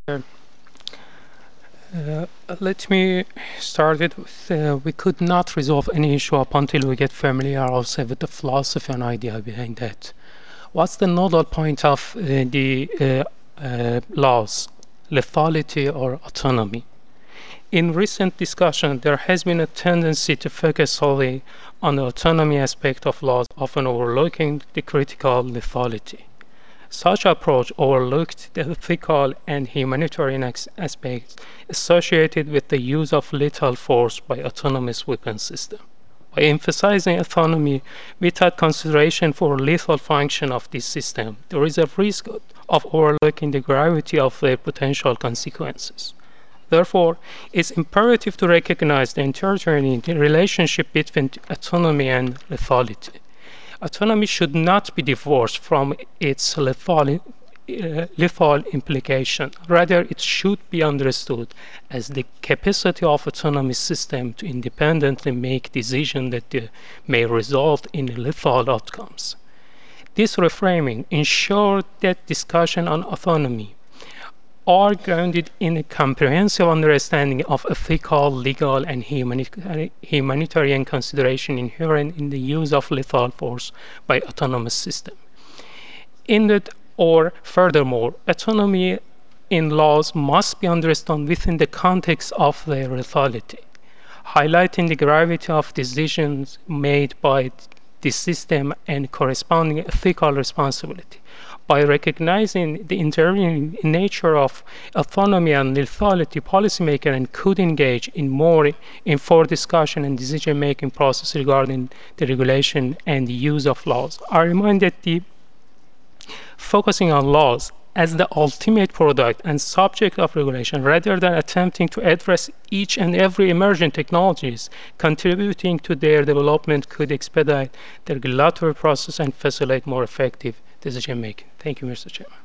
Uh, Let me start it with we could not resolve any issue up until we get familiar also with the philosophy and idea behind that. What's the nodal point of the laws, lethality or autonomy? In recent discussion, there has been a tendency to focus solely on the autonomy aspect of laws, often overlooking the critical lethality. Such approach overlooked the ethical and humanitarian aspects associated with the use of lethal force by autonomous weapon systems. By emphasizing autonomy without consideration for lethal function of this system, there is a risk of overlooking the gravity of their potential consequences. Therefore, it's imperative to recognize the intertwining relationship between autonomy and lethality. Autonomy should not be divorced from its lethal implication. Rather, it should be understood as the capacity of autonomous system to independently make decisions that may result in lethal outcomes. This reframing ensures that discussion on autonomy are grounded in a comprehensive understanding of ethical, legal, and humanitarian consideration inherent in the use of lethal force by autonomous systems. In that, or furthermore, autonomy in laws must be understood within the context of their lethality, highlighting the gravity of decisions made by the system and corresponding ethical responsibility. By recognizing the intervening nature of autonomy and lethality, policymakers and could engage in more informed discussion and decision-making process regarding the regulation and the use of laws. I remind that the focusing on laws as the ultimate product and subject of regulation rather than attempting to address each and every emerging technologies contributing to their development could expedite the regulatory process and facilitate more effective decision making. Thank you, Mr. Chairman.